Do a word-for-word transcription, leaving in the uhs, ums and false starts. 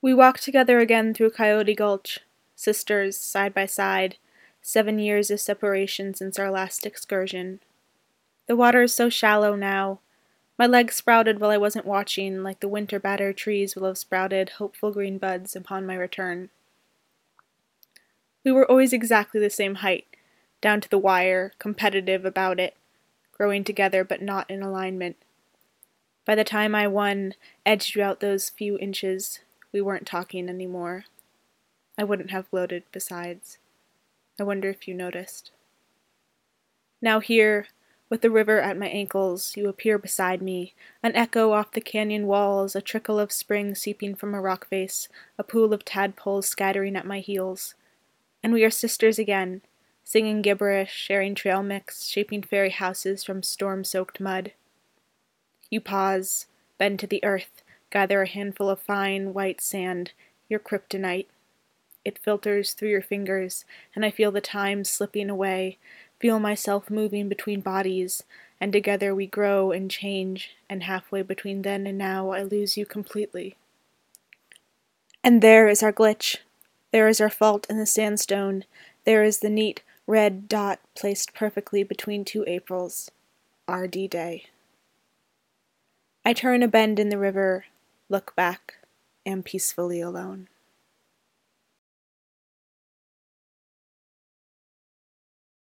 We walked together again through Coyote Gulch, sisters, side by side, seven years of separation since our last excursion. The water is so shallow now. My legs sprouted while I wasn't watching, like the winter-battered trees will have sprouted hopeful green buds upon my return. We were always exactly the same height, down to the wire, competitive about it, growing together but not in alignment. By the time I won, edged out those few inches, we weren't talking anymore. I wouldn't have gloated, besides. I wonder if you noticed. Now here, with the river at my ankles, you appear beside me, an echo off the canyon walls, a trickle of spring seeping from a rock face, a pool of tadpoles scattering at my heels. And we are sisters again, singing gibberish, sharing trail mix, shaping fairy houses from storm-soaked mud. You pause, bend to the earth, gather a handful of fine, white sand, your kryptonite. It filters through your fingers, and I feel the time slipping away, feel myself moving between bodies, and together we grow and change, and halfway between then and now I lose you completely. And there is our glitch. There is our fault in the sandstone. There is the neat red dot placed perfectly between two Aprils. R D Day. I turn a bend in the river, look back, am peacefully alone.